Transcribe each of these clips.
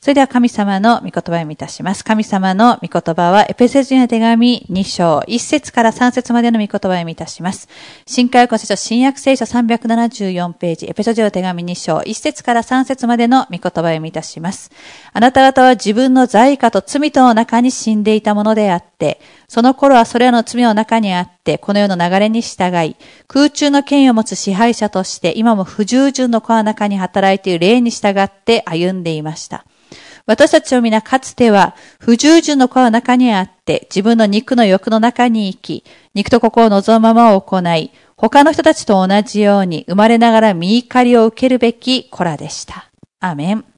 それでは神様の御言葉を読みいたします。神様の御言葉はエペソ人への手紙2章1節から3節までの御言葉を読みいたします。新海約聖書新約聖書374ページ、エペソ人への手紙2章1節から3節までの御言葉を読みいたします。あなた方は自分の罪過と罪との中に死んでいたものであって、その頃はそれらの罪の中にあって、この世の流れに従い、空中の権威を持つ支配者として、今も不従順の子の中に働いている霊に従って歩んでいました。私たちを皆かつては不従順の子の中にあって自分の肉の欲の中に生き、肉と心を望むままを行い、他の人たちと同じように生まれながら御怒りを受けるべき子らでした。アーメン。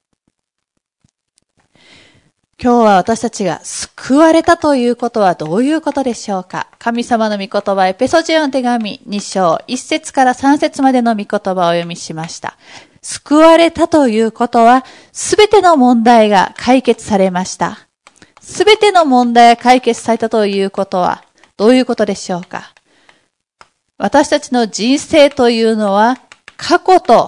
今日は私たちが救われたということはどういうことでしょうか。神様の御言葉エペソ人への手紙2章1節から3節までの御言葉をお読みしました。救われたということは、すべての問題が解決されました。すべての問題が解決されたということは、どういうことでしょうか。私たちの人生というのは、過去と、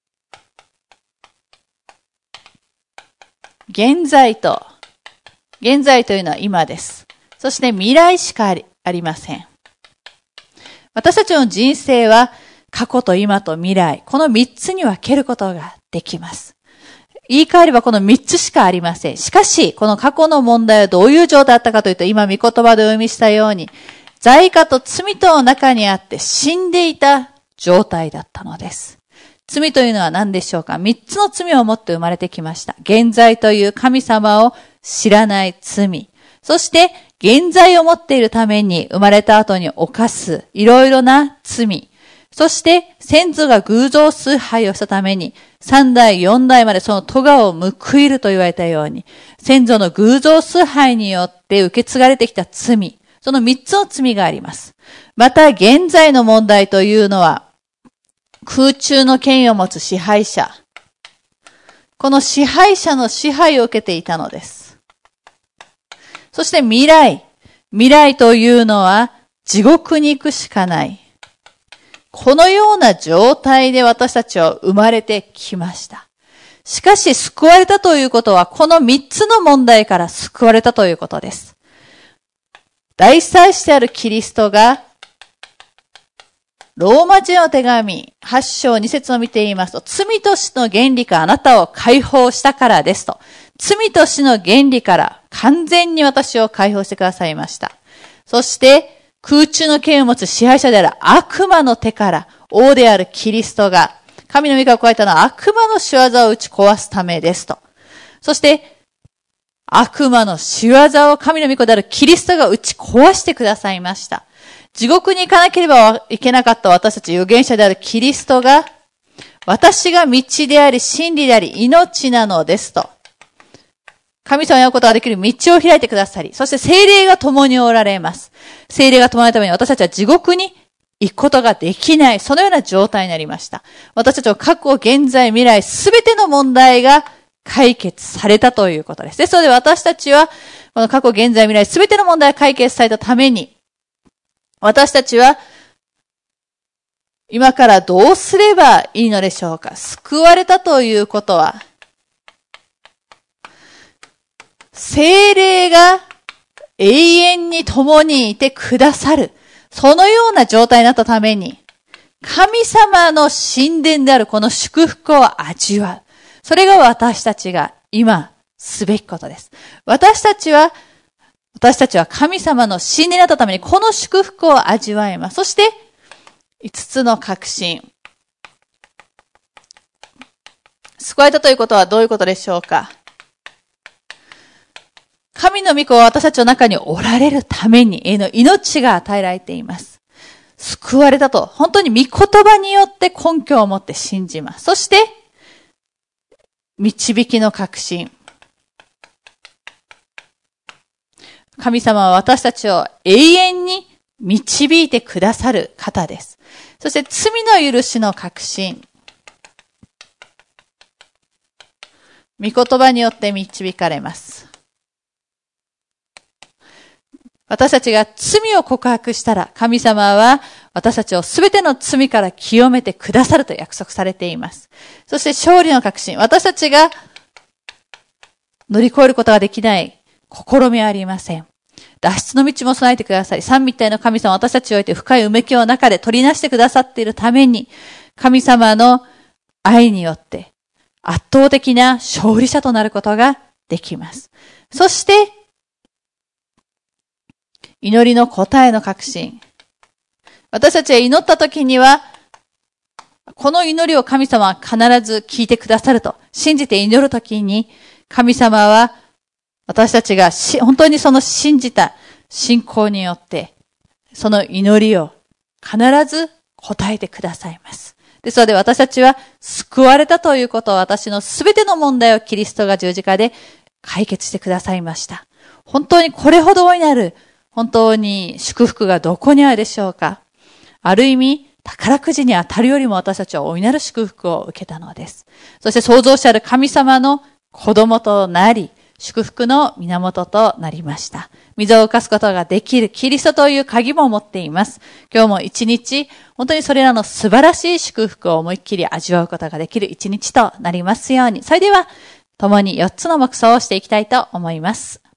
現在というのは今です。そして未来しかありません。私たちの人生は、過去と今と未来、この3つに分けることができます。言い換えればこの3つしかありません。しかし、この過去の問題はどういう状態だったかというと、今御言葉でお読みしたように、罪過と罪との中にあって死んでいた状態だったのです。罪というのは何でしょうか。3つの罪を持って生まれてきました。現在という神様を知らない罪。そして、現在を持っているために生まれた後に犯すいろいろな罪。そして、先祖が偶像崇拝をしたために、3代、4代までその咎を報いると言われたように、先祖の偶像崇拝によって受け継がれてきた罪、その3つの罪があります。また、現在の問題というのは、空中の権威を持つ支配者。この支配者の支配を受けていたのです。そして未来というのは、地獄に行くしかない。このような状態で私たちは生まれてきました。しかし救われたということはこの3つの問題から救われたということです。大祭司であるキリストがローマ人の手紙8章2節を見ていますと、罪と死の原理からあなたを解放したからですと。罪と死の原理から完全に私を解放してくださいました。そして空中の権威を持つ支配者である悪魔の手から王であるキリストが神の御顔を加えたのは悪魔の仕業を打ち壊すためですと。そして悪魔の仕業を神の御子であるキリストが打ち壊してくださいました。地獄に行かなければいけなかった私たち預言者であるキリストが私が道であり真理であり命なのですと。神様に会うことができる道を開いてくださり、そして聖霊が共におられます。聖霊が共におられるために私たちは地獄に行くことができない、そのような状態になりました。私たちは過去、現在、未来、すべての問題が解決されたということです。ですので私たちは、この過去、現在、未来、すべての問題が解決されたために、私たちは、今からどうすればいいのでしょうか。救われたということは、聖霊が永遠に共にいてくださる。そのような状態になったために、神様の神殿であるこの祝福を味わう。それが私たちが今すべきことです。私たちは神様の神殿になったためにこの祝福を味わいます。そして、5つの確信。救われたということはどういうことでしょうか。神の御子は私たちの中におられるために命が与えられています。救われたと、本当に御言葉によって根拠を持って信じます。そして、導きの確信。神様は私たちを永遠に導いてくださる方です。そして罪の許しの確信。御言葉によって導かれます。私たちが罪を告白したら、神様は私たちをすべての罪から清めてくださると約束されています。そして勝利の確信。私たちが乗り越えることができない試みはありません。脱出の道も備えてください。三位一体の神様、私たちを置いて深いうめきの中で取りなしてくださっているために、神様の愛によって圧倒的な勝利者となることができます。そして、祈りの答えの確信。私たちが祈った時には、この祈りを神様は必ず聞いてくださると信じて祈る時に、神様は私たちが本当にその信じた信仰によって、その祈りを必ず答えてくださいます。ですので私たちは救われたということを、私のすべての問題をキリストが十字架で解決してくださいました。本当にこれほど大いなる本当に祝福がどこにあるでしょうか。ある意味、宝くじに当たるよりも私たちは大いなる祝福を受けたのです。そして創造者ある神様の子供となり、祝福の源となりました。水を浮かすことができるキリストという鍵も持っています。今日も一日、本当にそれらの素晴らしい祝福を思いっきり味わうことができる一日となりますように。それでは、共に4つの目標をしていきたいと思います。